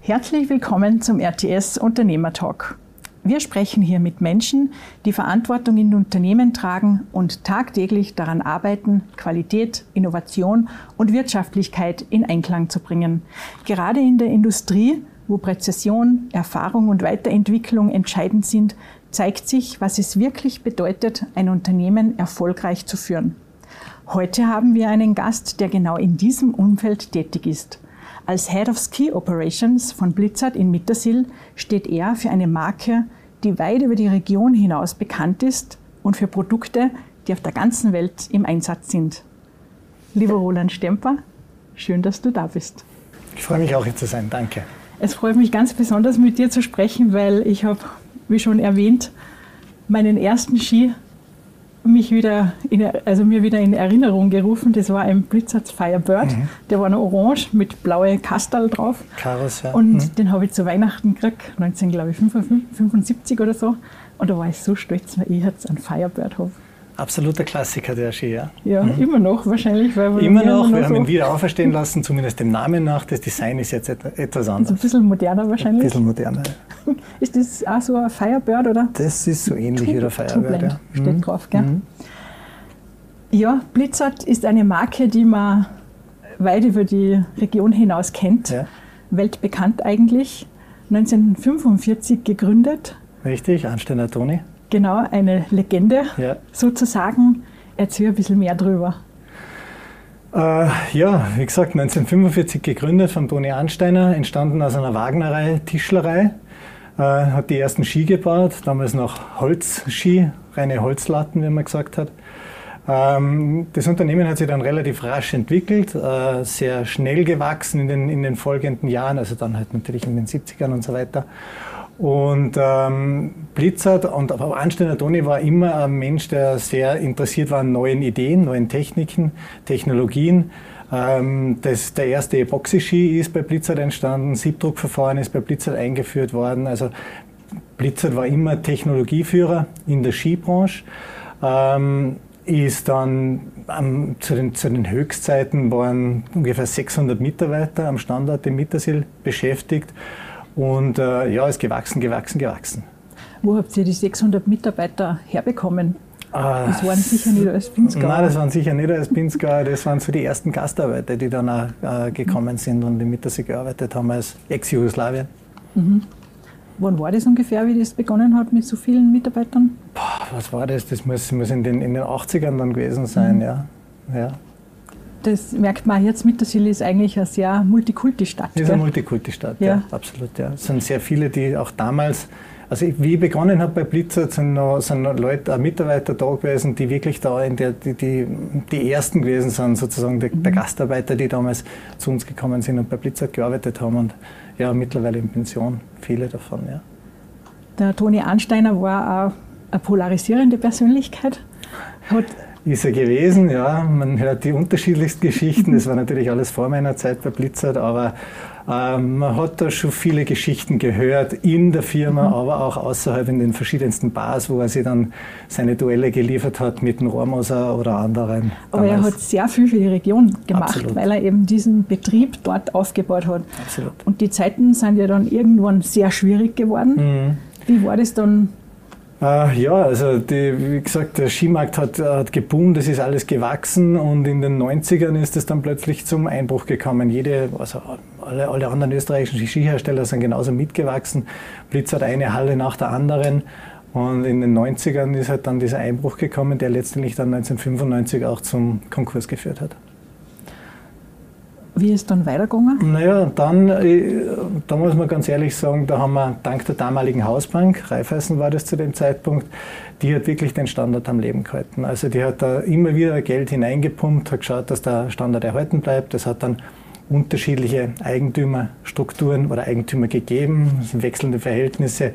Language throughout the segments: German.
Herzlich willkommen zum RTS Unternehmertalk. Wir sprechen hier mit Menschen, die Verantwortung in Unternehmen tragen und tagtäglich daran arbeiten, Qualität, Innovation und Wirtschaftlichkeit in Einklang zu bringen. Gerade in der Industrie, wo Präzision, Erfahrung und Weiterentwicklung entscheidend sind, zeigt sich, was es wirklich bedeutet, ein Unternehmen erfolgreich zu führen. Heute haben wir einen Gast, der genau in diesem Umfeld tätig ist. Als Head of Ski Operations von Blizzard in Mittersill steht er für eine Marke, die weit über die Region hinaus bekannt ist und für Produkte, die auf der ganzen Welt im Einsatz sind. Lieber Roland Stemper, schön, dass du da bist. Ich freue mich auch, hier zu sein. Danke. Es freut mich ganz besonders, mit dir zu sprechen, weil ich habe, wie schon erwähnt, meinen ersten Ski mir wieder in Erinnerung gerufen. Das war ein Blizzard Firebird. Der war noch orange mit blaue Kastel drauf. Karos, ja. Und den habe ich zu Weihnachten gekriegt, 1975 oder so. Und da war ich so stolz, weil ich jetzt einen Firebird habe. Absoluter Klassiker, der Ski, ja. Ja, immer noch wahrscheinlich. Weil wir haben ihn wieder auferstehen lassen, zumindest dem Namen nach. Das Design ist jetzt etwas anderes. Also ein bisschen moderner wahrscheinlich. Ein bisschen moderner. Ist das auch so ein Firebird, oder? Das ist so ähnlich wie der Firebird, ja. Steht drauf, gell? Ja, Blizzard ist eine Marke, die man weit über die Region hinaus kennt. Ja. Weltbekannt eigentlich. 1945 gegründet. Richtig, Arnsteiner Toni. Genau, eine Legende sozusagen. Erzähl ein bisschen mehr drüber. Wie gesagt, 1945 gegründet von Toni Arnsteiner, entstanden aus einer Wagnerei, Tischlerei. Hat die ersten Ski gebaut, damals noch Holzski, reine Holzlatten, wie man gesagt hat. Das Unternehmen hat sich dann relativ rasch entwickelt, sehr schnell gewachsen in den folgenden Jahren, also dann halt natürlich in den 70ern und so weiter. Und Blizzard und Arnsteiner Toni war immer ein Mensch, der sehr interessiert war an neuen Ideen, neuen Techniken, Technologien. Der erste Epoxy-Ski ist bei Blizzard entstanden, Siebdruckverfahren ist bei Blizzard eingeführt worden. Also Blizzard war immer Technologieführer in der Skibranche. Ist dann zu den Höchstzeiten waren ungefähr 600 Mitarbeiter am Standort in Mittersill beschäftigt. Und ist gewachsen. Wo habt ihr die 600 Mitarbeiter herbekommen? Das waren sicher nicht als Pinzgauer. Nein, das waren sicher nicht als Pinzgauer. Das waren so die ersten Gastarbeiter, die dann auch gekommen sind und in Mittersill gearbeitet haben als Ex-Jugoslawien. Wann war das ungefähr, wie das begonnen hat mit so vielen Mitarbeitern? Was war das? Das muss in den 80ern dann gewesen sein, ja. Das merkt man jetzt, Mittersill ist eigentlich eine sehr Multikulti-Stadt. Das ist eine Multikulti-Stadt, ja, absolut. Ja. Es sind sehr viele, die auch damals, also wie ich begonnen habe bei Blizzard, sind noch Leute, Mitarbeiter da gewesen, die wirklich da die ersten gewesen sind, sozusagen der Gastarbeiter, die damals zu uns gekommen sind und bei Blizzard gearbeitet haben und ja, mittlerweile in Pension, viele davon, ja. Der Toni Arnsteiner war auch eine polarisierende Persönlichkeit. Ist er gewesen, ja. Man hört die unterschiedlichsten Geschichten. Das war natürlich alles vor meiner Zeit bei Blizzard, aber man hat da schon viele Geschichten gehört in der Firma, aber auch außerhalb in den verschiedensten Bars, wo er sich dann seine Duelle geliefert hat mit dem Rohrmoser oder anderen. Aber er hat sehr viel für die Region gemacht, Absolut. Weil er eben diesen Betrieb dort aufgebaut hat. Absolut. Und die Zeiten sind ja dann irgendwann sehr schwierig geworden. Wie war das dann? Wie gesagt, der Skimarkt hat geboomt, das ist alles gewachsen und in den 90ern ist es dann plötzlich zum Einbruch gekommen. Alle anderen österreichischen Skihersteller sind genauso mitgewachsen. Blizzard eine Halle nach der anderen und in den 90ern ist halt dann dieser Einbruch gekommen, der letztendlich dann 1995 auch zum Konkurs geführt hat. Wie ist es dann weitergegangen? Naja, da muss man ganz ehrlich sagen, da haben wir dank der damaligen Hausbank, Raiffeisen war das zu dem Zeitpunkt, die hat wirklich den Standard am Leben gehalten. Also die hat da immer wieder Geld hineingepumpt, hat geschaut, dass der Standard erhalten bleibt. Das hat dann unterschiedliche Eigentümerstrukturen oder Eigentümer gegeben, wechselnde Verhältnisse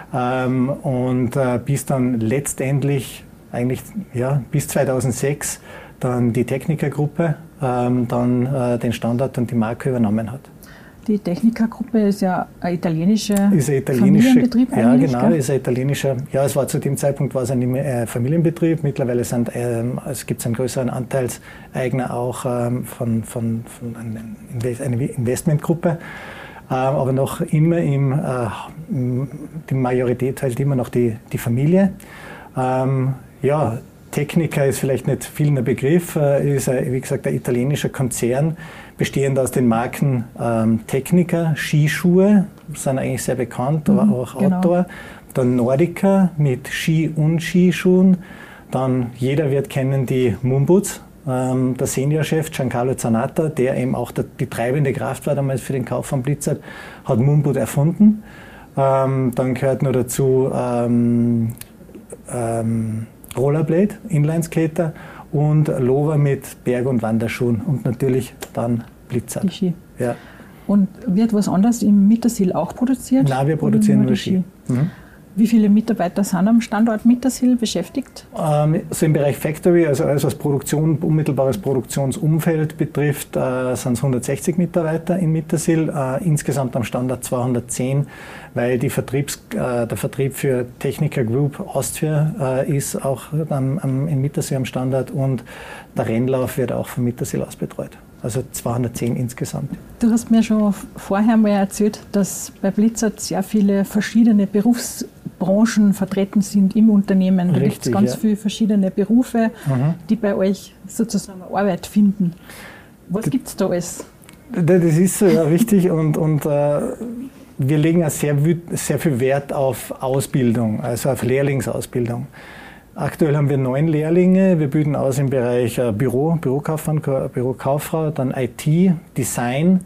bis dann letztendlich, bis 2006, dann die Technikergruppe den Standard und die Marke übernommen hat. Die Technikergruppe ist ja ein italienischer Familienbetrieb eigentlich, ja, genau, ist ein italienischer. Ja, es war zu dem Zeitpunkt ein Familienbetrieb. Mittlerweile gibt es einen größeren Anteilseigner auch von einer Investmentgruppe. aber noch immer die Majorität halt immer noch die Familie. Ja, Techniker ist vielleicht nicht vielen ein Begriff, ist, wie gesagt, ein italienischer Konzern, bestehend aus den Marken Techniker, Skischuhe, sind eigentlich sehr bekannt, aber auch Outdoor. Dann Nordica mit Ski- und Skischuhen. Dann, jeder wird kennen die Moonboots. Der Seniorchef Giancarlo Zanatta, der eben auch die treibende Kraft war damals für den Kauf von Blizzard, hat Moonboot erfunden. Dann gehört noch dazu Rollerblade, Inlineskater und Lover mit Berg- und Wanderschuhen und natürlich dann Blizzard. Die Ski. Ja. Und wird was anderes im Mittersill auch produziert? Nein, wir produzieren nur Ski. Wie viele Mitarbeiter sind am Standort Mittersill beschäftigt? So im Bereich Factory, also alles was unmittelbares Produktionsumfeld betrifft, sind es 160 Mitarbeiter in Mittersill, insgesamt am Standort 210, weil der Vertrieb für Techniker Group Austria ist auch in Mittersill am Standort und der Rennlauf wird auch von Mittersill aus betreut. Also 210 insgesamt. Du hast mir schon vorher mal erzählt, dass bei Blizzard sehr viele verschiedene Berufsbranchen vertreten sind im Unternehmen. Da gibt es ganz viele verschiedene Berufe, die bei euch sozusagen Arbeit finden. Was gibt es da alles? Das ist richtig und wir legen auch sehr viel Wert auf Ausbildung, also auf Lehrlingsausbildung. Aktuell haben wir 9 Lehrlinge. Wir bilden aus im Bereich Bürokaufmann, Bürokauffrau, dann IT, Design,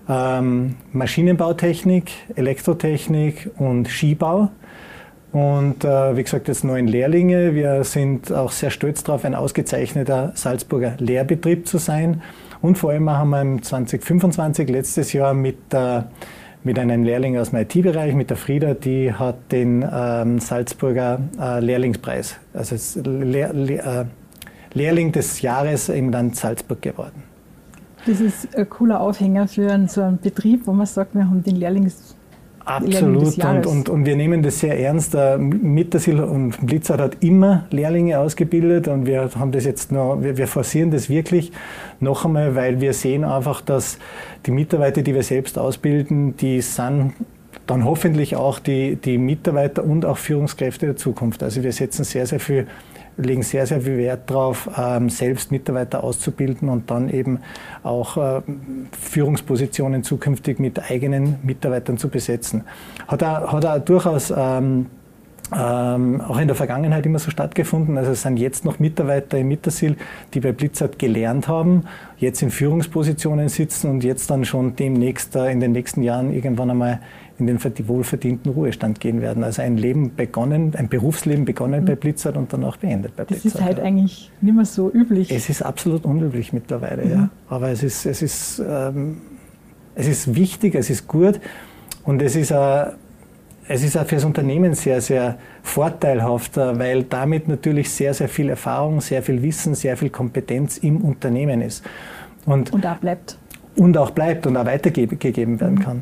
Maschinenbautechnik, Elektrotechnik und Skibau. Und wie gesagt, jetzt 9 Lehrlinge. Wir sind auch sehr stolz darauf, ein ausgezeichneter Salzburger Lehrbetrieb zu sein. Und vor allem haben wir im 2025, letztes Jahr, mit einem Lehrling aus dem IT-Bereich, mit der Frieda, die hat den Salzburger Lehrlingspreis, also Lehrling des Jahres im Land Salzburg geworden. Das ist ein cooler Aufhänger für so einen Betrieb, wo man sagt, wir haben den Lehrlings Absolut, und wir nehmen das sehr ernst. Mittersill und Blizzard hat immer Lehrlinge ausgebildet und wir haben das jetzt wir forcieren das wirklich noch einmal, weil wir sehen einfach, dass die Mitarbeiter, die wir selbst ausbilden, die sind dann hoffentlich auch die Mitarbeiter und auch Führungskräfte der Zukunft. Also wir legen sehr, sehr viel Wert darauf, selbst Mitarbeiter auszubilden und dann eben auch Führungspositionen zukünftig mit eigenen Mitarbeitern zu besetzen. Hat auch durchaus auch in der Vergangenheit immer so stattgefunden. Also es sind jetzt noch Mitarbeiter im Mittersill, die bei Blizzard gelernt haben, jetzt in Führungspositionen sitzen und jetzt dann schon demnächst in den nächsten Jahren irgendwann einmal in den wohlverdienten Ruhestand gehen werden. Also ein Berufsleben begonnen bei Blizzard und dann auch beendet bei Blizzard. Das ist halt eigentlich nicht mehr so üblich. Es ist absolut unüblich mittlerweile, ja. Aber es ist wichtig, es ist gut und es ist auch für das Unternehmen sehr, sehr vorteilhaft, weil damit natürlich sehr, sehr viel Erfahrung, sehr viel Wissen, sehr viel Kompetenz im Unternehmen ist. Und auch bleibt. Und auch bleibt und auch weitergegeben werden kann.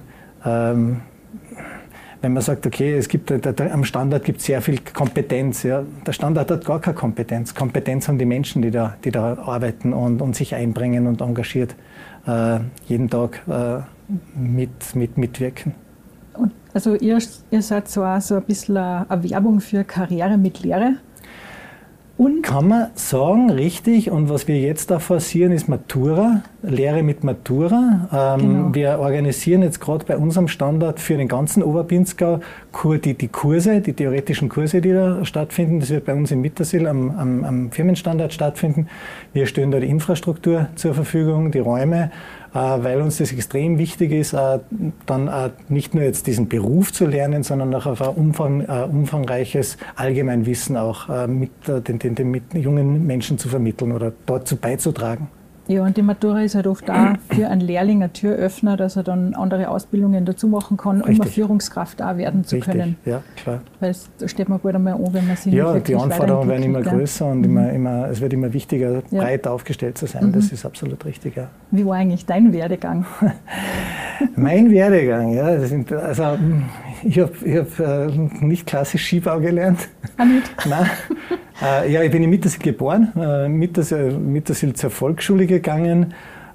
Wenn man sagt, okay, am Standort gibt es sehr viel Kompetenz. Ja. Der Standort hat gar keine Kompetenz. Kompetenz haben die Menschen, die da arbeiten und sich einbringen und engagiert jeden Tag mitwirken. Und also ihr seid so ein bisschen eine Werbung für Karriere mit Lehre. Und kann man sagen, richtig. Und was wir jetzt da forcieren, ist Matura, Lehre mit Matura. Genau. Wir organisieren jetzt gerade bei unserem Standort für den ganzen Oberpinzgau die Kurse, die theoretischen Kurse, die da stattfinden. Das wird bei uns in Mittersill am Firmenstandort stattfinden. Wir stellen da die Infrastruktur zur Verfügung, die Räume, weil uns das extrem wichtig ist, dann nicht nur jetzt diesen Beruf zu lernen, sondern auch auf ein umfangreiches Allgemeinwissen auch mit jungen Menschen zu vermitteln oder dazu beizutragen. Ja, und die Matura ist halt oft auch für einen Lehrling ein Türöffner, dass er dann andere Ausbildungen dazu machen kann, um eine Führungskraft auch werden zu können. Ja, klar. Weil da steht man gut einmal an, wenn man sich die Anforderungen werden immer größer und es wird immer wichtiger, breit aufgestellt zu sein. Das ist absolut richtig, ja. Wie war eigentlich dein Werdegang? Mein Werdegang, ja. Ich habe nicht klassisch Skibau gelernt. Ah, nicht? Nein. Ja, ich bin in Mittersill geboren, Mittersill zur Volksschule gegangen,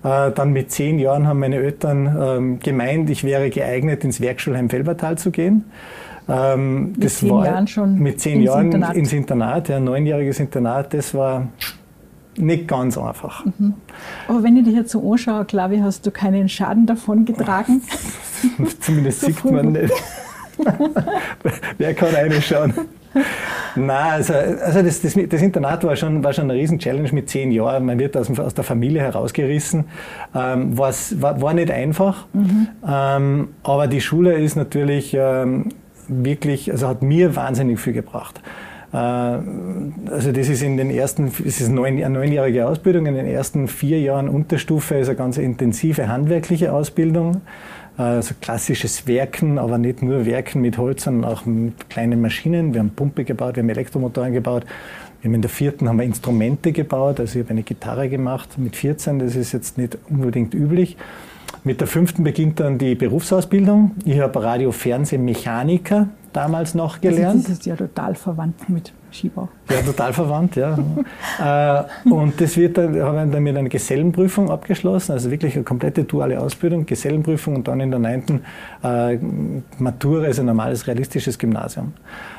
Dann mit 10 Jahren haben meine Eltern gemeint, ich wäre geeignet, ins Werkschulheim Felbertal zu gehen. Mit 10 Jahren schon mit 10 Jahren ins Internat, ja, 9-jähriges Internat, das war nicht ganz einfach. Mhm. Aber wenn ich dich jetzt so anschaue, glaube ich, hast du keinen Schaden davon getragen. Zumindest so sieht man nicht. Wer kann reinschauen? Nein, also das Internat war schon eine Riesen-Challenge mit 10 Jahren. Man wird aus der Familie herausgerissen. War nicht einfach, aber die Schule ist natürlich wirklich, also hat mir wahnsinnig viel gebracht. Also das ist eine 9-jährige Ausbildung. In den ersten 4 Jahren Unterstufe ist eine ganz intensive handwerkliche Ausbildung. Also klassisches Werken, aber nicht nur Werken mit Holz, sondern auch mit kleinen Maschinen. Wir haben Pumpe gebaut, wir haben Elektromotoren gebaut. Wir haben in der 4. haben wir Instrumente gebaut. Also ich habe eine Gitarre gemacht mit 14, das ist jetzt nicht unbedingt üblich. Mit der 5. beginnt dann die Berufsausbildung. Ich habe Radio-Fernsehmechaniker damals noch gelernt. Also das ist ja total verwandt mit Skibau. Ja, total verwandt, ja. Und das habe ich dann mit einer Gesellenprüfung abgeschlossen, also wirklich eine komplette duale Ausbildung, Gesellenprüfung und dann in der 9. Matura, also ein normales realistisches Gymnasium.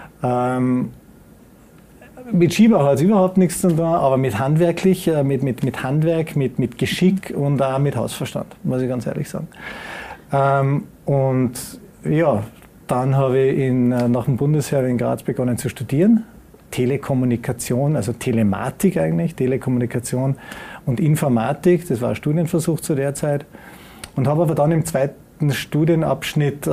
Mit Skibau hat es überhaupt nichts zu tun, aber mit Handwerk, mit Geschick und auch mit Hausverstand, muss ich ganz ehrlich sagen. Und ja, dann habe ich nach dem Bundesheer in Graz begonnen zu studieren. Telekommunikation, also Telematik eigentlich, Telekommunikation und Informatik, das war ein Studienversuch zu der Zeit. Und habe aber dann im 2. Studienabschnitt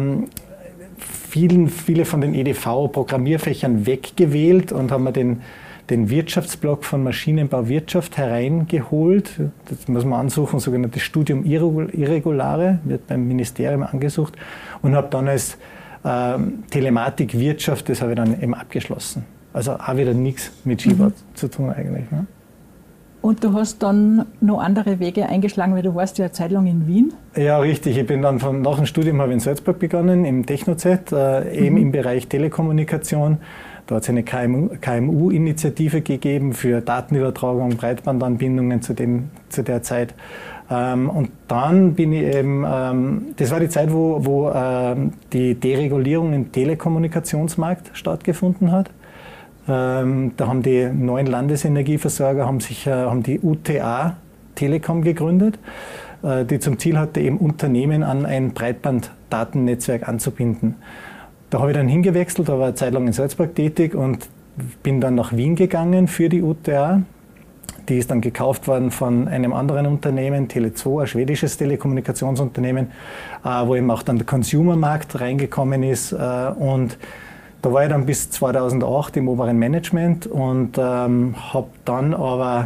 viele von den EDV-Programmierfächern weggewählt und haben mir den Wirtschaftsblock von Maschinenbau Wirtschaft hereingeholt. Das muss man ansuchen, sogenanntes Studium Irregulare, wird beim Ministerium angesucht, und habe dann als Telematik Wirtschaft, das habe ich dann eben abgeschlossen. Also auch wieder nichts mit Skibau zu tun eigentlich. Ne? Und du hast dann noch andere Wege eingeschlagen, weil du warst ja eine Zeit lang in Wien. Ja, richtig. Ich bin dann nach dem Studium habe ich in Salzburg begonnen, im TechnoZ, eben im Bereich Telekommunikation. Da hat es eine KMU-Initiative gegeben für Datenübertragung, Breitbandanbindungen zu der Zeit. Und dann bin ich eben, das war die Zeit, wo die Deregulierung im Telekommunikationsmarkt stattgefunden hat. Da haben die neuen Landesenergieversorger haben die UTA Telekom gegründet, die zum Ziel hatte, eben Unternehmen an ein Breitbanddatennetzwerk anzubinden. Da habe ich dann hingewechselt, da war eine Zeit lang in Salzburg tätig und bin dann nach Wien gegangen für die UTA. Die ist dann gekauft worden von einem anderen Unternehmen, Tele2, ein schwedisches Telekommunikationsunternehmen, wo eben auch dann der Consumermarkt reingekommen ist. Und da war ich dann bis 2008 im oberen Management und habe dann aber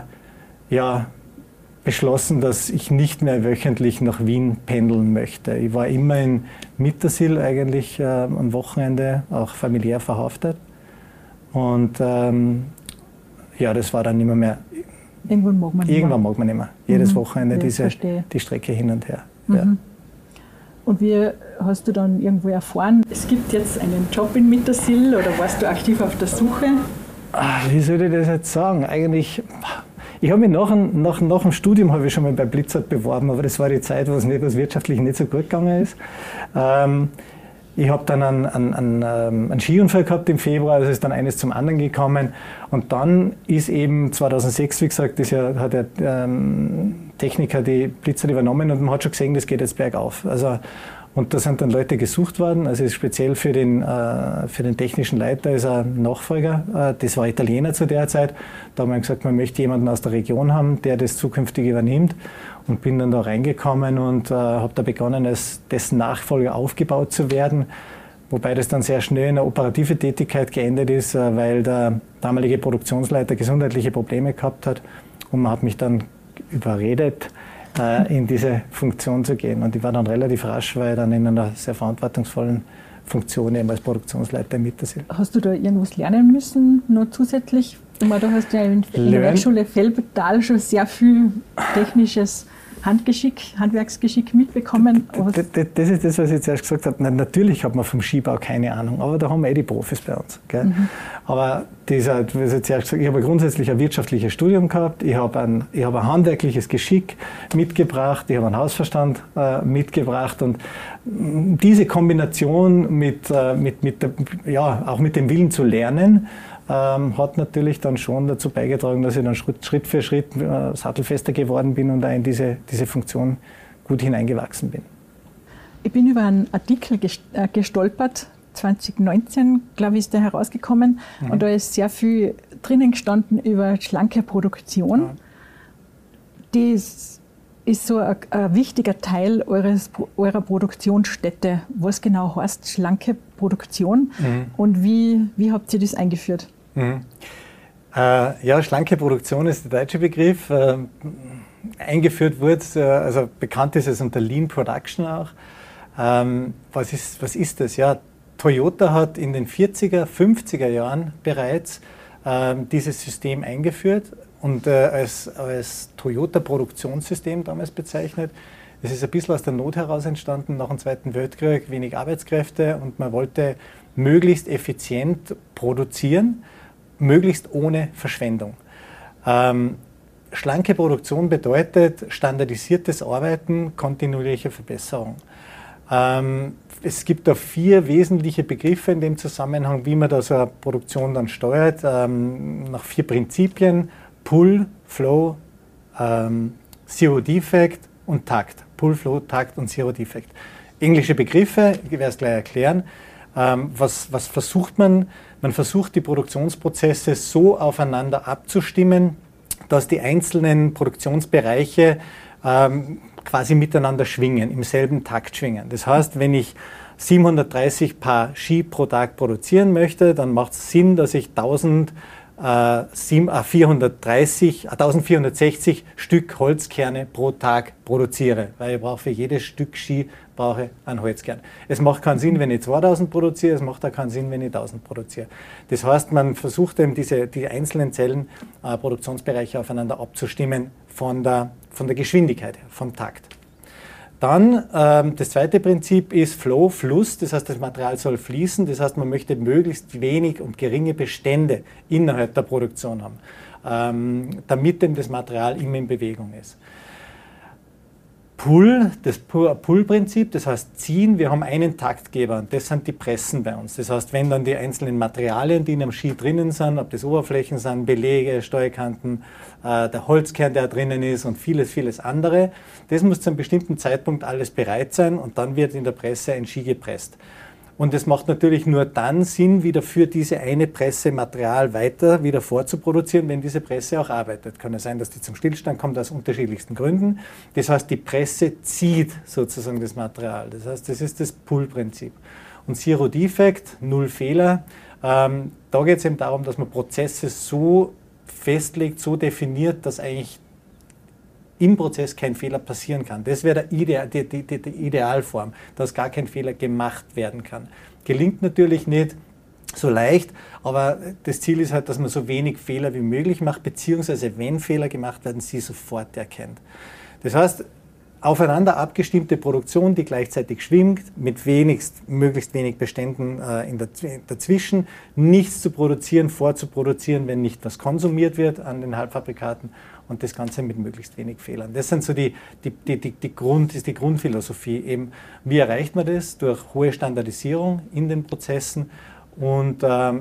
beschlossen, dass ich nicht mehr wöchentlich nach Wien pendeln möchte. Ich war immer in Mittersill eigentlich am Wochenende, auch familiär verhaftet. Und das war dann immer mehr. Irgendwann mag man nicht mehr. Jedes Wochenende die Strecke hin und her. Mhm. Ja. Und wie hast du dann irgendwo erfahren, es gibt jetzt einen Job in Mittersill, oder warst du aktiv auf der Suche? Wie soll ich das jetzt sagen? Eigentlich, ich habe mich nach dem Studium habe ich schon mal bei Blizzard beworben, aber das war die Zeit, wo es wirtschaftlich nicht so gut gegangen ist. Ich habe dann einen Skiunfall gehabt im Februar, also ist dann eines zum anderen gekommen. Und dann ist eben 2006, wie gesagt, hat der Techniker die Blizzard übernommen und man hat schon gesehen, das geht jetzt bergauf. Also, und da sind dann Leute gesucht worden, also speziell für den technischen Leiter ist ein Nachfolger, das war Italiener zu der Zeit. Da haben wir gesagt, man möchte jemanden aus der Region haben, der das zukünftig übernimmt. Und bin dann da reingekommen und habe da begonnen, als dessen Nachfolger aufgebaut zu werden. Wobei das dann sehr schnell in eine operative Tätigkeit geendet ist, weil der damalige Produktionsleiter gesundheitliche Probleme gehabt hat. Und man hat mich dann überredet, in diese Funktion zu gehen. Und ich war dann relativ rasch, weil ich dann in einer sehr verantwortungsvollen Funktion eben als Produktionsleiter in Mittersill. Hast du da irgendwas lernen müssen, noch zusätzlich? Du hast ja in der Werkschule Felbertal schon sehr viel technisches Handwerksgeschick mitbekommen? Das ist das, was ich zuerst gesagt habe. Natürlich hat man vom Skibau keine Ahnung, aber da haben wir die Profis bei uns. Gell? Aber ich habe grundsätzlich ein wirtschaftliches Studium gehabt, ich habe ein handwerkliches Geschick mitgebracht, ich habe einen Hausverstand mitgebracht und diese Kombination auch mit dem Willen zu lernen, hat natürlich dann schon dazu beigetragen, dass ich dann Schritt für Schritt sattelfester geworden bin und da in diese Funktion gut hineingewachsen bin. Ich bin über einen Artikel gestolpert, 2019, glaube ich, ist der herausgekommen. Und da ist sehr viel drinnen gestanden über schlanke Produktion. Ja. Das ist so ein wichtiger Teil eurer Produktionsstätte. Was genau heißt schlanke Produktion und wie habt ihr das eingeführt? Ja, schlanke Produktion ist der deutsche Begriff. Eingeführt wurde, also bekannt ist es unter Lean Production auch. Was ist das? Ja, Toyota hat in den 40er, 50er Jahren bereits dieses System eingeführt und als Toyota-Produktionssystem damals bezeichnet. Es ist ein bisschen aus der Not heraus entstanden, nach dem Zweiten Weltkrieg, wenig Arbeitskräfte und man wollte möglichst effizient produzieren, möglichst ohne Verschwendung. Schlanke Produktion bedeutet standardisiertes Arbeiten, kontinuierliche Verbesserung. Es gibt da 4 wesentliche Begriffe in dem Zusammenhang, wie man da so eine Produktion dann steuert, nach 4 Prinzipien: Pull, Flow, Zero Defect und Takt. Pull, Flow, Takt und Zero Defect. Englische Begriffe, ich werde es gleich erklären. Was versucht man? Man versucht, die Produktionsprozesse so aufeinander abzustimmen, dass die einzelnen Produktionsbereiche quasi miteinander schwingen, im selben Takt schwingen. Das heißt, wenn ich 730 Paar Ski pro Tag produzieren möchte, dann macht es Sinn, dass ich 1460 Stück Holzkerne pro Tag produziere, weil ich brauche für jedes Stück Ski einen Holzkern. Es macht keinen Sinn, wenn ich 2000 produziere, es macht auch keinen Sinn, wenn ich 1000 produziere. Das heißt, man versucht eben die einzelnen Zellen, Produktionsbereiche aufeinander abzustimmen von der Geschwindigkeit her, vom Takt. Dann das zweite Prinzip ist Flow, Fluss, das heißt, das Material soll fließen, das heißt, man möchte möglichst wenig und geringe Bestände innerhalb der Produktion haben, damit eben das Material immer in Bewegung ist. Pull, das Pull-Prinzip, das heißt ziehen, wir haben einen Taktgeber und das sind die Pressen bei uns. Das heißt, wenn dann die einzelnen Materialien, die in einem Ski drinnen sind, ob das Oberflächen sind, Belege, Steuerkanten, der Holzkern, der drinnen ist und vieles, vieles andere, das muss zu einem bestimmten Zeitpunkt alles bereit sein und dann wird in der Presse ein Ski gepresst. Und es macht natürlich nur dann Sinn, wieder für diese eine Presse Material weiter wieder vorzuproduzieren, wenn diese Presse auch arbeitet. Kann es sein, dass die zum Stillstand kommt aus unterschiedlichsten Gründen. Das heißt, die Presse zieht sozusagen das Material. Das heißt, das ist das Pull-Prinzip. Und Zero Defect, null Fehler, da geht es eben darum, dass man Prozesse so festlegt, so definiert, dass eigentlich im Prozess kein Fehler passieren kann. Das wäre die Idealform, dass gar kein Fehler gemacht werden kann. Gelingt natürlich nicht so leicht, aber das Ziel ist halt, dass man so wenig Fehler wie möglich macht, beziehungsweise wenn Fehler gemacht werden, sie sofort erkennt. Das heißt, aufeinander abgestimmte Produktion, die gleichzeitig schwimmt, mit möglichst wenig Beständen dazwischen, nichts zu produzieren, vorzuproduzieren, wenn nicht was konsumiert wird an den Halbfabrikaten und das Ganze mit möglichst wenig Fehlern. Das sind so die Grundphilosophie. Eben, wie erreicht man das? Durch hohe Standardisierung in den Prozessen und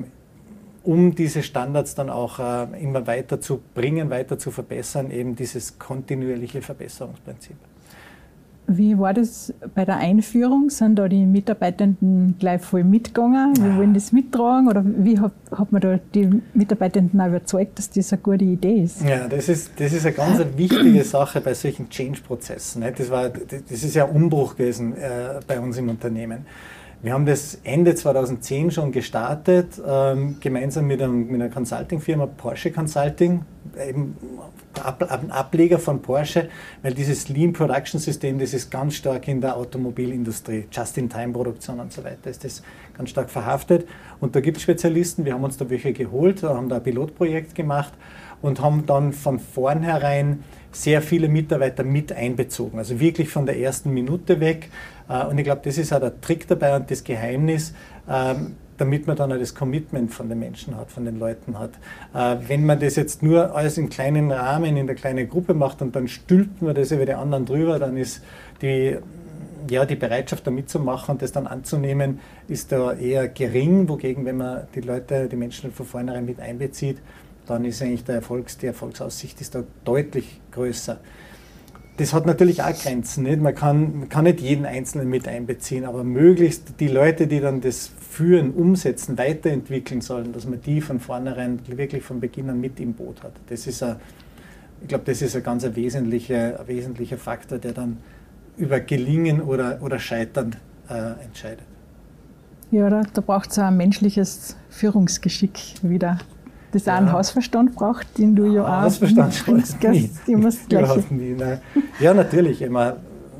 um diese Standards dann auch immer weiter zu bringen, weiter zu verbessern, eben dieses kontinuierliche Verbesserungsprinzip. Wie war das bei der Einführung? Sind da die Mitarbeitenden gleich voll mitgegangen? Wir wollen das mittragen? Oder wie hat man da die Mitarbeitenden auch überzeugt, dass das eine gute Idee ist? Ja, das ist eine ganz wichtige Sache bei solchen Change-Prozessen. Das ist ja ein Umbruch gewesen bei uns im Unternehmen. Wir haben das Ende 2010 schon gestartet, gemeinsam mit einer Consulting-Firma, Porsche Consulting, eben ein Ableger von Porsche, weil dieses Lean Production System, das ist ganz stark in der Automobilindustrie, Just-in-Time-Produktion und so weiter, ist das ganz stark verhaftet. Und da gibt es Spezialisten, wir haben uns da welche geholt, haben da ein Pilotprojekt gemacht und haben dann von vornherein sehr viele Mitarbeiter mit einbezogen, also wirklich von der ersten Minute weg. Und ich glaube, das ist auch der Trick dabei und das Geheimnis, damit man dann auch das Commitment von den Menschen hat, von den Leuten hat. Wenn man das jetzt nur alles im kleinen Rahmen, in der kleinen Gruppe macht und dann stülpt man das über die anderen drüber, dann ist die Bereitschaft da mitzumachen und das dann anzunehmen, ist da eher gering, wogegen, wenn man die Menschen von vornherein mit einbezieht, dann ist eigentlich die Erfolgsaussicht ist da deutlich größer. Das hat natürlich auch Grenzen, nicht? Man kann nicht jeden Einzelnen mit einbeziehen, aber möglichst die Leute, die dann das führen, umsetzen, weiterentwickeln sollen, dass man die von vornherein wirklich von Beginn an mit im Boot hat. Ich glaube, das ist ein ganz wesentlicher Faktor, der dann über Gelingen oder Scheitern entscheidet. Ja, da braucht es auch ein menschliches Führungsgeschick wieder. Das auch einen Hausverstand braucht, den du ja auch Hausverstand bringst. Überhaupt nie. Nein. Ja, natürlich. Immer,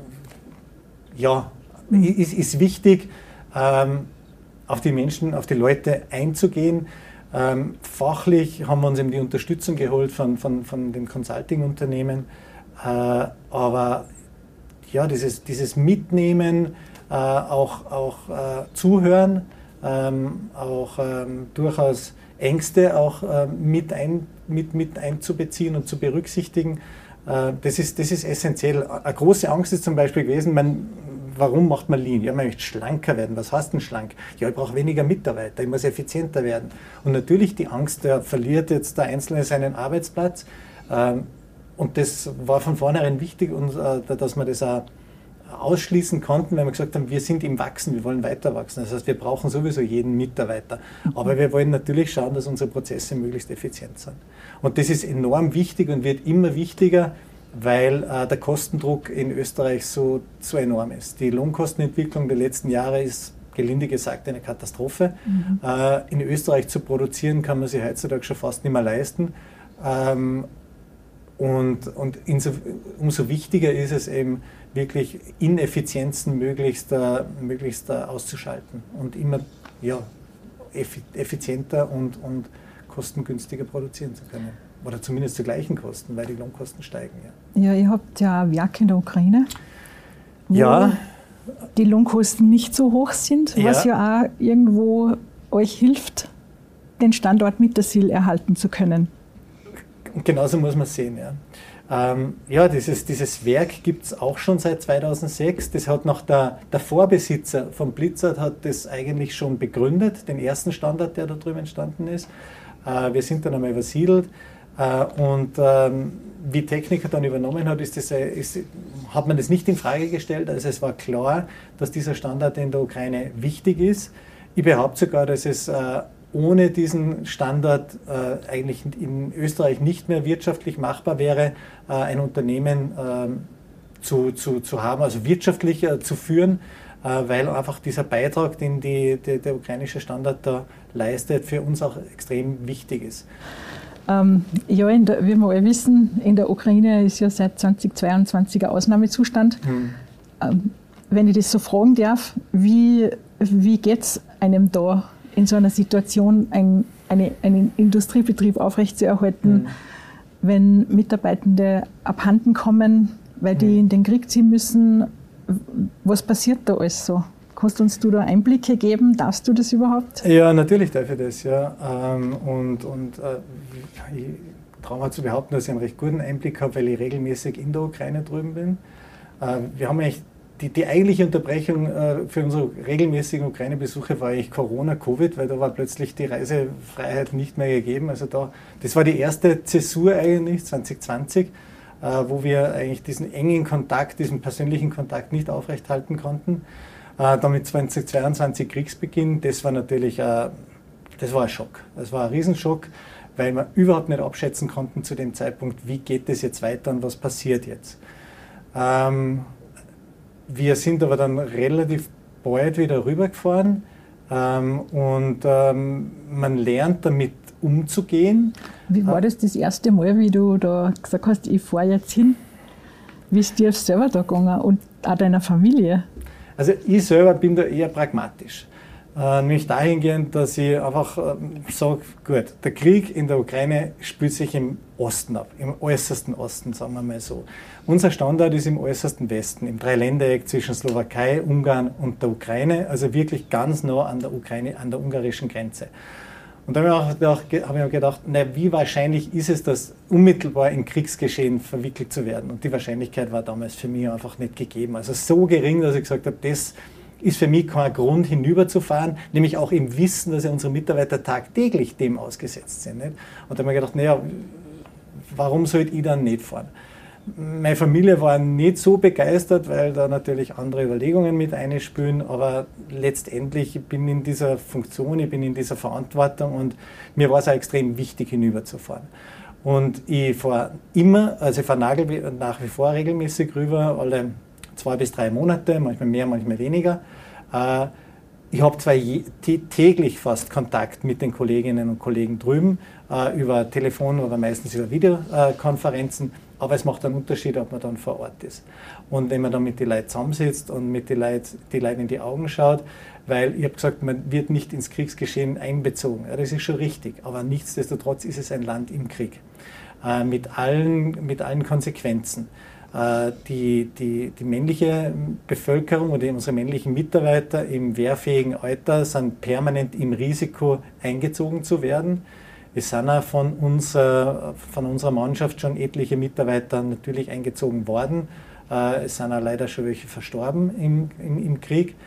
ist wichtig, auf die Menschen, auf die Leute einzugehen. Fachlich haben wir uns eben die Unterstützung geholt von den Consulting-Unternehmen. Aber ja, dieses Mitnehmen, auch Zuhören, auch durchaus Ängste auch mit einzubeziehen und zu berücksichtigen, das ist essentiell. Eine große Angst ist zum Beispiel gewesen, warum macht man Lean? Ja, man möchte schlanker werden. Was heißt denn schlank? Ja, ich brauche weniger Mitarbeiter, ich muss effizienter werden. Und natürlich die Angst, da verliert jetzt der Einzelne seinen Arbeitsplatz. Und das war von vornherein wichtig, dass wir das auch ausschließen konnten, weil wir gesagt haben, wir sind im Wachsen, wir wollen weiter wachsen. Das heißt, wir brauchen sowieso jeden Mitarbeiter. Aber wir wollen natürlich schauen, dass unsere Prozesse möglichst effizient sind. Und das ist enorm wichtig und wird immer wichtiger, weil der Kostendruck in Österreich so enorm ist. Die Lohnkostenentwicklung der letzten Jahre ist, gelinde gesagt, eine Katastrophe. In Österreich zu produzieren, kann man sich heutzutage schon fast nicht mehr leisten. Umso wichtiger ist es eben, wirklich Ineffizienzen möglichst auszuschalten und immer effizienter und kostengünstiger produzieren zu können. Oder zumindest zu gleichen Kosten, weil die Lohnkosten steigen. Ja, ihr habt ja Werke in der Ukraine, wo die Lohnkosten nicht so hoch sind, was ja auch irgendwo euch hilft, den Standort Mittersill erhalten zu können. Genauso muss man es sehen, dieses Werk gibt es auch schon seit 2006. Das hat noch der Vorbesitzer vom Blizzard hat das eigentlich schon begründet, den ersten Standort, der da drüben entstanden ist. Wir sind dann einmal übersiedelt und wie Techniker dann übernommen hat, hat man das nicht in Frage gestellt. Also es war klar, dass dieser Standort in der Ukraine wichtig ist. Ich behaupte sogar, dass es ohne diesen Standort eigentlich in Österreich nicht mehr wirtschaftlich machbar wäre, ein Unternehmen zu haben, also wirtschaftlich zu führen, weil einfach dieser Beitrag, den der ukrainische Standort da leistet, für uns auch extrem wichtig ist. Wie wir alle wissen, in der Ukraine ist ja seit 2022 ein Ausnahmezustand. Wenn ich das so fragen darf, wie geht es einem da in so einer Situation, einen Industriebetrieb aufrechtzuerhalten, wenn Mitarbeitende abhanden kommen, weil die in den Krieg ziehen müssen? Was passiert da alles so? Kannst uns du da Einblicke geben? Darfst du das überhaupt? Ja, natürlich darf ich das. Ja. Ich traue mir zu behaupten, dass ich einen recht guten Einblick habe, weil ich regelmäßig in der Ukraine drüben bin. Wir haben eigentlich die eigentliche Unterbrechung für unsere regelmäßigen Ukraine-Besuche war eigentlich Corona, Covid, weil da war plötzlich die Reisefreiheit nicht mehr gegeben. Also das war die erste Zäsur eigentlich, 2020, wo wir eigentlich diesen engen Kontakt, diesen persönlichen Kontakt nicht aufrechthalten konnten. Damit 2022 Kriegsbeginn, das war natürlich das war ein Schock. Das war ein Riesenschock, weil wir überhaupt nicht abschätzen konnten zu dem Zeitpunkt, wie geht es jetzt weiter und was passiert jetzt. Wir sind aber dann relativ bald wieder rübergefahren und man lernt damit umzugehen. Wie war das erste Mal, wie du da gesagt hast, ich fahre jetzt hin? Wie ist dir selber da gegangen und auch deiner Familie? Also ich selber bin da eher pragmatisch. Nämlich dahingehend, dass ich einfach sage, gut, der Krieg in der Ukraine spielt sich im Osten ab, im äußersten Osten, sagen wir mal so. Unser Standort ist im äußersten Westen, im Dreiländereck zwischen Slowakei, Ungarn und der Ukraine, also wirklich ganz nah an der ungarischen Grenze. Und da habe ich mir gedacht, wie wahrscheinlich ist es, dass unmittelbar in Kriegsgeschehen verwickelt zu werden? Und die Wahrscheinlichkeit war damals für mich einfach nicht gegeben. Also so gering, dass ich gesagt habe, das ist für mich kein Grund, hinüberzufahren, nämlich auch im Wissen, dass ja unsere Mitarbeiter tagtäglich dem ausgesetzt sind. Nicht? Und da habe ich mir gedacht, warum sollte ich dann nicht fahren? Meine Familie war nicht so begeistert, weil da natürlich andere Überlegungen mit einspielen, aber letztendlich bin ich in dieser Funktion, ich bin in dieser Verantwortung und mir war es auch extrem wichtig, hinüberzufahren. Und ich fahre ich fahre nach wie vor regelmäßig rüber, alle 2 bis 3 Monate, manchmal mehr, manchmal weniger. Ich habe zwar täglich fast Kontakt mit den Kolleginnen und Kollegen drüben, über Telefon oder meistens über Videokonferenzen, aber es macht einen Unterschied, ob man dann vor Ort ist. Und wenn man dann mit den Leuten zusammensitzt und mit den Leuten in die Augen schaut, weil ich habe gesagt, man wird nicht ins Kriegsgeschehen einbezogen. Ja, das ist schon richtig, aber nichtsdestotrotz ist es ein Land im Krieg, mit allen Konsequenzen. Die männliche Bevölkerung oder unsere männlichen Mitarbeiter im wehrfähigen Alter sind permanent im Risiko, eingezogen zu werden. Es sind auch von unserer Mannschaft schon etliche Mitarbeiter natürlich eingezogen worden. Es sind auch leider schon welche verstorben im Krieg.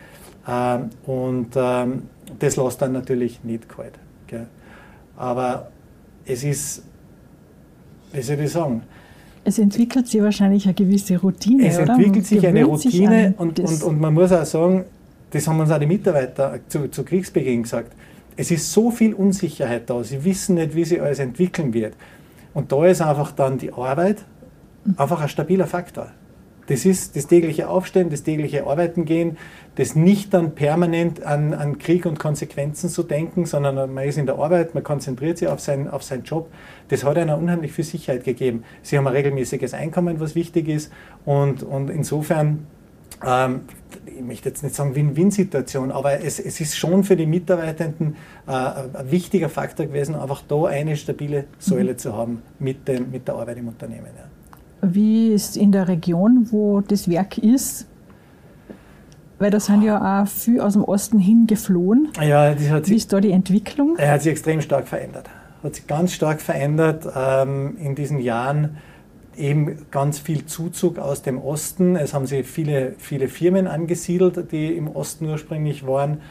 Das lässt dann natürlich nicht kalt. Gell? Aber es ist, wie soll ich sagen, es entwickelt sich wahrscheinlich eine gewisse Routine, Es oder? entwickelt sich eine Routine und man muss auch sagen, das haben uns auch die Mitarbeiter zu Kriegsbeginn gesagt, es ist so viel Unsicherheit da, sie wissen nicht, wie sich alles entwickeln wird. Und da ist einfach dann die Arbeit einfach ein stabiler Faktor. Das ist das tägliche Aufstehen, das tägliche Arbeiten gehen, das nicht dann permanent an Krieg und Konsequenzen zu denken, sondern man ist in der Arbeit, man konzentriert sich auf seinen Job. Das hat einer unheimlich viel Sicherheit gegeben. Sie haben ein regelmäßiges Einkommen, was wichtig ist und insofern, ich möchte jetzt nicht sagen Win-Win-Situation, aber es ist schon für die Mitarbeitenden ein wichtiger Faktor gewesen, einfach da eine stabile Säule zu haben mit der Arbeit im Unternehmen. Ja. Wie ist in der Region, wo das Werk ist? Weil da sind ja auch viele aus dem Osten hingeflohen. Ja, wie ist da die Entwicklung? Er hat sich extrem stark verändert. Hat sich ganz stark verändert in diesen Jahren. Eben ganz viel Zuzug aus dem Osten. Es haben sich viele Firmen angesiedelt, die im Osten ursprünglich waren.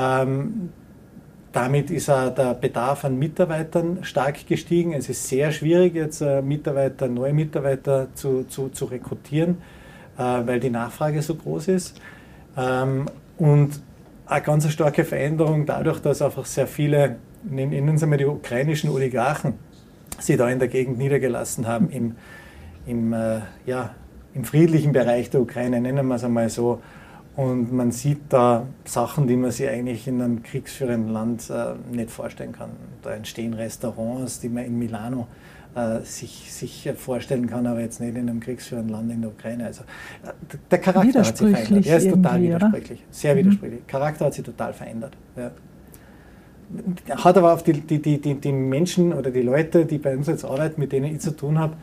Damit ist auch der Bedarf an Mitarbeitern stark gestiegen. Es ist sehr schwierig, jetzt neue Mitarbeiter zu rekrutieren, weil die Nachfrage so groß ist. Und eine ganz starke Veränderung dadurch, dass einfach sehr viele, nennen Sie mal die ukrainischen Oligarchen, sich da in der Gegend niedergelassen haben, im friedlichen Bereich der Ukraine, nennen wir es einmal so. Und man sieht da Sachen, die man sich eigentlich in einem kriegsführenden Land nicht vorstellen kann. Da entstehen Restaurants, die man in Milano sich vorstellen kann, aber jetzt nicht in einem kriegsführenden Land in der Ukraine. Also der Charakter hat sich verändert. Er ist total widersprüchlich, sehr widersprüchlich. Der Charakter hat sich total verändert. Ja. Hat aber auf die Menschen oder die Leute, die bei uns jetzt arbeiten, mit denen ich zu tun habe,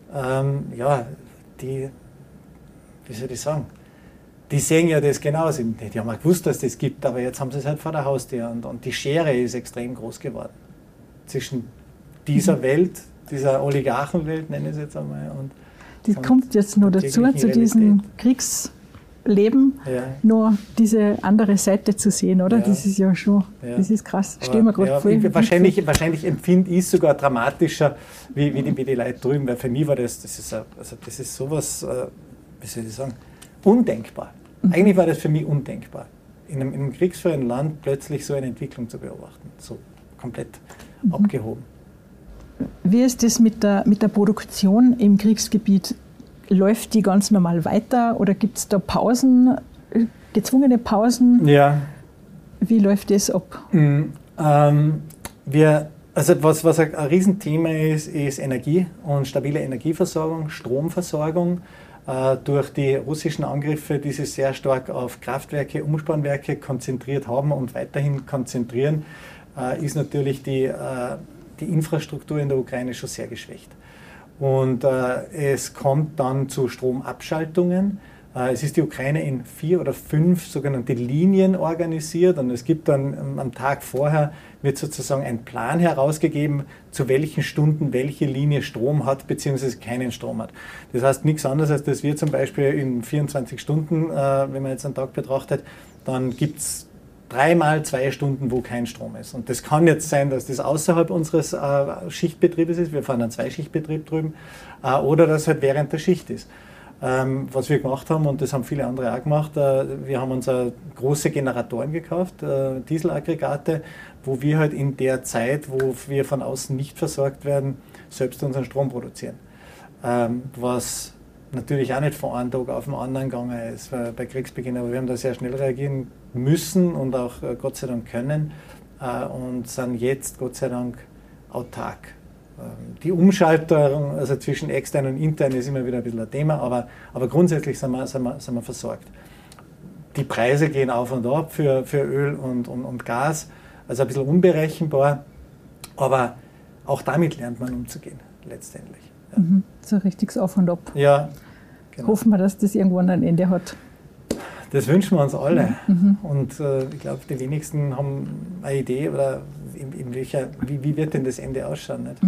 wie soll ich sagen, die sehen ja das genauso. Die haben auch gewusst, dass das gibt, aber jetzt haben sie es halt vor der Haustür. Und die Schere ist extrem groß geworden zwischen dieser Welt, dieser Oligarchenwelt, nenne ich es jetzt einmal. Die kommt jetzt noch dazu, zu diesem Kriegsleben, nur diese andere Seite zu sehen, oder? Ja. Das ist ja schon, das ist krass. Stellen wir gerade vor. Wahrscheinlich empfinde ich es sogar dramatischer, wie die Leute drüben, weil für mich war das ist sowas, wie soll ich sagen, undenkbar. Eigentlich war das für mich undenkbar, in einem kriegsführenden Land plötzlich so eine Entwicklung zu beobachten, so komplett abgehoben. Wie ist das mit der Produktion im Kriegsgebiet? Läuft die ganz normal weiter oder gibt es da Pausen, gezwungene Pausen? Ja. Wie läuft das ab? Was ein Riesenthema ist Energie und stabile Energieversorgung, Stromversorgung. durch die russischen Angriffe, die sich sehr stark auf Kraftwerke, Umspannwerke konzentriert haben und weiterhin konzentrieren, ist natürlich die Infrastruktur in der Ukraine schon sehr geschwächt. Und es kommt dann zu Stromabschaltungen. Es ist die Ukraine in 4 oder 5 sogenannte Linien organisiert und es gibt dann am Tag vorher wird sozusagen ein Plan herausgegeben, zu welchen Stunden welche Linie Strom hat bzw. keinen Strom hat. Das heißt nichts anderes, als dass wir zum Beispiel in 24 Stunden, wenn man jetzt einen Tag betrachtet, dann gibt es 3 mal 2 Stunden, wo kein Strom ist. Und das kann jetzt sein, dass das außerhalb unseres Schichtbetriebes ist, wir fahren einen Zweischichtbetrieb drüben, oder dass halt während der Schicht ist. Was wir gemacht haben, und das haben viele andere auch gemacht, wir haben uns große Generatoren gekauft, Dieselaggregate, wo wir halt in der Zeit, wo wir von außen nicht versorgt werden, selbst unseren Strom produzieren. Was natürlich auch nicht von einem Tag auf den anderen gegangen ist bei Kriegsbeginn, aber wir haben da sehr schnell reagieren müssen und auch Gott sei Dank können und sind jetzt Gott sei Dank autark. Die Umschaltung also zwischen extern und intern ist immer wieder ein bisschen ein Thema, aber grundsätzlich sind wir versorgt. Die Preise gehen auf und ab für Öl und Gas, also ein bisschen unberechenbar, aber auch damit lernt man umzugehen, letztendlich. Ja. So richtig Auf und Ab. Ja, genau. Hoffen wir, dass das irgendwann ein Ende hat. Das wünschen wir uns alle. Und ich glaube, die wenigsten haben eine Idee, oder wie wird denn das Ende ausschauen? Nicht?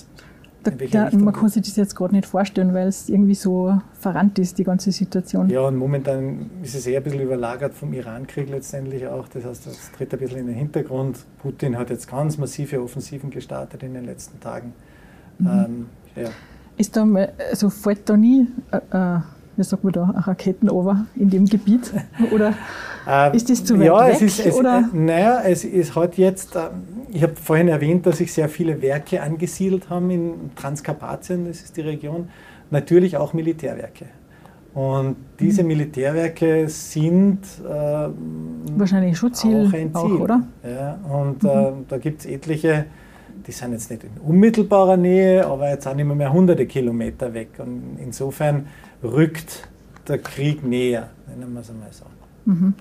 Man kann sich das jetzt gerade nicht vorstellen, weil es irgendwie so verrannt ist, die ganze Situation. Ja, und momentan ist es eher ein bisschen überlagert vom Irankrieg letztendlich auch. Das heißt, das tritt ein bisschen in den Hintergrund. Putin hat jetzt ganz massive Offensiven gestartet in den letzten Tagen. Ja. Ist da mal, also fällt da nie, wie sagt man da, Raketen runter in dem Gebiet? Oder ist das zu weit weg? Es hat jetzt, ich habe vorhin erwähnt, dass sich sehr viele Werke angesiedelt haben in Transkarpatien, das ist die Region, natürlich auch Militärwerke. Und diese Militärwerke sind wahrscheinlich Schutzziel auch ein Ziel. Auch, oder? Ja, und da gibt es etliche, die sind jetzt nicht in unmittelbarer Nähe, aber jetzt sind immer mehr hunderte Kilometer weg. Und insofern rückt der Krieg näher, nennen wir es einmal so.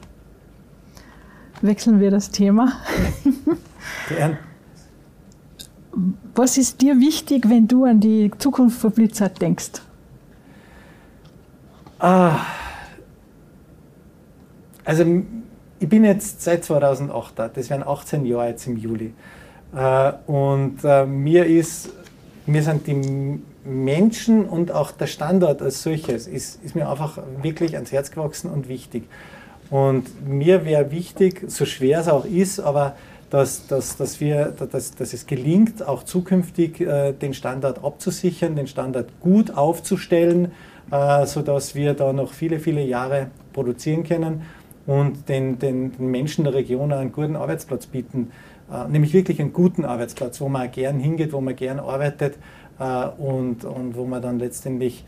Wechseln wir das Thema. Gern. Was ist dir wichtig, wenn du an die Zukunft von Blizzard denkst? Also ich bin jetzt seit 2008 da, das wären 18 Jahre jetzt im Juli. Und mir sind die Menschen und auch der Standort als solches ist mir einfach wirklich ans Herz gewachsen und wichtig. Und mir wäre wichtig, so schwer es auch ist, aber dass es gelingt, auch zukünftig den Standort abzusichern, den Standort gut aufzustellen, sodass wir da noch viele, viele Jahre produzieren können und den Menschen der Region einen guten Arbeitsplatz bieten. Nämlich wirklich einen guten Arbeitsplatz, wo man auch gern hingeht, wo man gern arbeitet und wo man dann letztendlich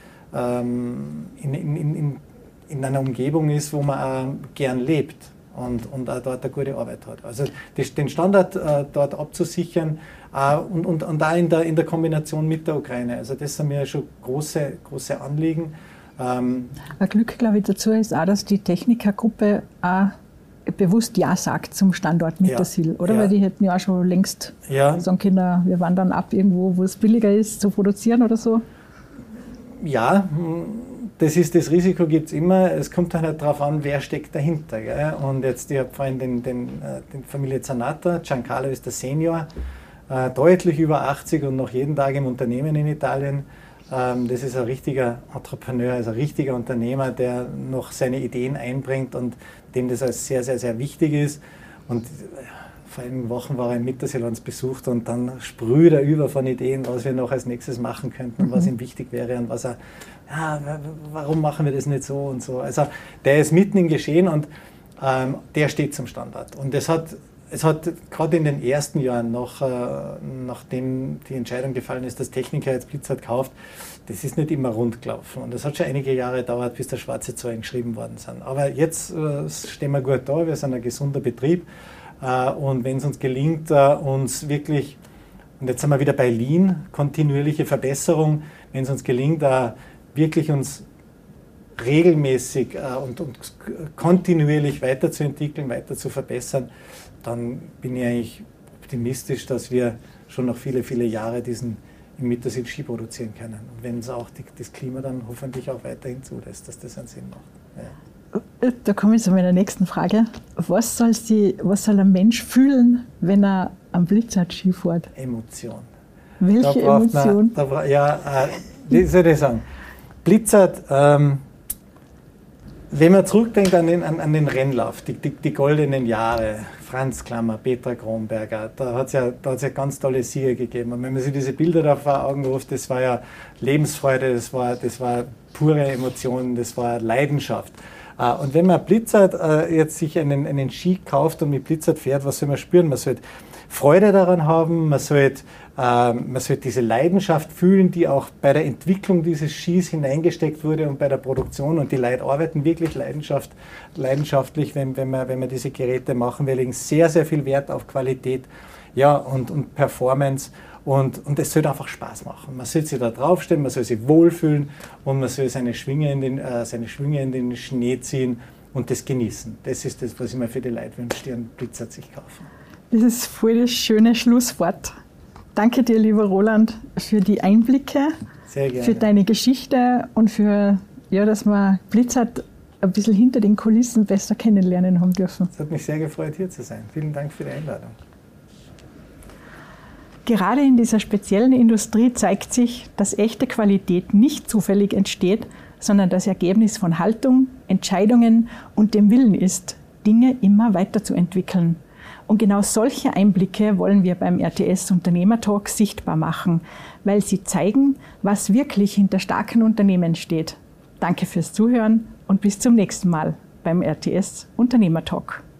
in einer Umgebung ist, wo man auch gern lebt und auch dort eine gute Arbeit hat. Also den Standard dort abzusichern und auch in der Kombination mit der Ukraine. Also das sind mir schon große Anliegen. Ein Glück, glaube ich, dazu ist auch, dass die Technikergruppe auch bewusst Ja sagt zum Standort Mittersill, oder? Ja. Weil die hätten ja auch schon längst sagen können, wir wandern ab irgendwo, wo es billiger ist zu produzieren oder so. Ja, das Risiko gibt es immer. Es kommt halt darauf an, wer steckt dahinter. Gell? Und jetzt, ich habe vorhin den Familie Zanata, Giancarlo ist der Senior, deutlich über 80 und noch jeden Tag im Unternehmen in Italien. Das ist ein richtiger Entrepreneur, also ein richtiger Unternehmer, der noch seine Ideen einbringt und dem das als sehr, sehr, sehr wichtig ist. Und vor einigen Wochen war er in Mittersill uns besucht und dann sprüht er über von Ideen, was wir noch als nächstes machen könnten und was ihm wichtig wäre und was er, warum machen wir das nicht so und so. Also der ist mitten im Geschehen und der steht zum Standard. Und es hat gerade in den ersten Jahren, nachdem die Entscheidung gefallen ist, dass Techniker jetzt Blizzard kauft, das ist nicht immer rund gelaufen. Und das hat schon einige Jahre gedauert, bis da schwarze Zahlen geschrieben worden sind. Aber jetzt stehen wir gut da, wir sind ein gesunder Betrieb. Und wenn es uns gelingt, uns wirklich, und jetzt sind wir wieder bei Lean, kontinuierliche Verbesserung, wenn es uns gelingt, wirklich uns regelmäßig und kontinuierlich weiterzuentwickeln, weiter zu verbessern, dann bin ich eigentlich optimistisch, dass wir schon noch viele, viele Jahre diesen im Mittersee Ski produzieren können. Und wenn es auch das Klima dann hoffentlich auch weiterhin zulässt, dass das einen Sinn macht. Ja. Da komme ich zu meiner nächsten Frage. Was soll ein Mensch fühlen, wenn er am Blizzard-Ski fährt? Emotion. Welche Emotion? Wie soll ich sagen? Blizzard, wenn man zurückdenkt an den Rennlauf, die goldenen Jahre, Franz Klammer, Petra Kronberger, da hat es ja ganz tolle Sieger gegeben. Und wenn man sich diese Bilder da vor Augen ruft, das war ja Lebensfreude, das war pure Emotion, das war Leidenschaft. Und wenn man Blizzard jetzt sich einen Ski kauft und mit Blizzard fährt, was soll man spüren? Man sollte Freude daran haben, man sollte diese Leidenschaft fühlen, die auch bei der Entwicklung dieses Skis hineingesteckt wurde und bei der Produktion. Und die Leute arbeiten wirklich leidenschaftlich, wenn man diese Geräte machen. Wir legen sehr, sehr viel Wert auf Qualität, ja, und Performance. Und es sollte einfach Spaß machen. Man soll sich da draufstellen, man soll sich wohlfühlen und man soll seine Schwinge in den Schnee ziehen und das genießen. Das ist das, was ich mir für die Leute wünsche, die einen Blizzard sich kaufen. Das ist voll das schöne Schlusswort. Danke dir, lieber Roland, für die Einblicke, sehr gerne, für deine Geschichte und für, dass wir Blizzard ein bisschen hinter den Kulissen besser kennenlernen haben dürfen. Es hat mich sehr gefreut, hier zu sein. Vielen Dank für die Einladung. Gerade in dieser speziellen Industrie zeigt sich, dass echte Qualität nicht zufällig entsteht, sondern das Ergebnis von Haltung, Entscheidungen und dem Willen ist, Dinge immer weiterzuentwickeln. Und genau solche Einblicke wollen wir beim RTS Unternehmertalk sichtbar machen, weil sie zeigen, was wirklich hinter starken Unternehmen steht. Danke fürs Zuhören und bis zum nächsten Mal beim RTS Unternehmertalk.